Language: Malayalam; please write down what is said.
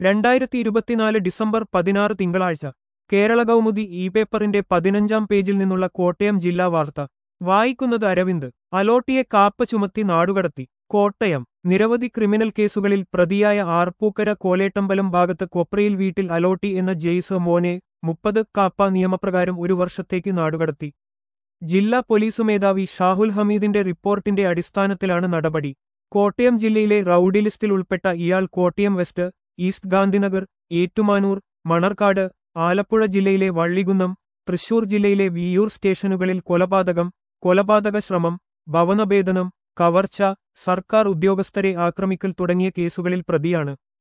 2024 ഡിസംബർ 16 തിങ്കളാഴ്ച കേരള കൗമുദി ഇ പേപ്പറിന്റെ 15-ാം പേജിൽ നിന്നുള്ള കോട്ടയം ജില്ലാ വാർത്ത വായിക്കുന്നത് അരവിന്ദ്. അലോട്ടിയെ കാപ്പ ചുമത്തി നാടുകടത്തി. കോട്ടയം. നിരവധി ക്രിമിനൽ കേസുകളിൽ പ്രതിയായ ആർപ്പൂക്കര കോലേട്ടമ്പലം ഭാഗത്ത് കൊപ്രയിൽ വീട്ടിൽ അലോട്ടി എന്ന ജെയ്സ് മോനെ 30 കാപ്പ നിയമപ്രകാരം ഒരു വർഷത്തേക്ക് നാടുകടത്തി. ജില്ലാ പോലീസ് മേധാവി ഷാഹുൽ ഹമീദിന്റെ റിപ്പോർട്ടിന്റെ അടിസ്ഥാനത്തിലാണ് നടപടി. കോട്ടയം ജില്ലയിലെ റൌഡി ലിസ്റ്റിൽ ഉൾപ്പെട്ട ഇയാൾ കോട്ടയം വെസ്റ്റ്, ഈസ്റ്റ് ഗാന്ധിനഗർ, ഏറ്റുമാനൂർ, മണർകാട്, ആലപ്പുഴ ജില്ലയിലെ വള്ളികുന്നം, തൃശൂർ ജില്ലയിലെ വിയ്യൂർ സ്റ്റേഷനുകളിൽ കൊലപാതക ശ്രമം, ഭവനഭേദനം, കവർച്ച, സർക്കാർ ഉദ്യോഗസ്ഥരെ ആക്രമിക്കൽ തുടങ്ങിയ കേസുകളിൽ പ്രതിയാണ്.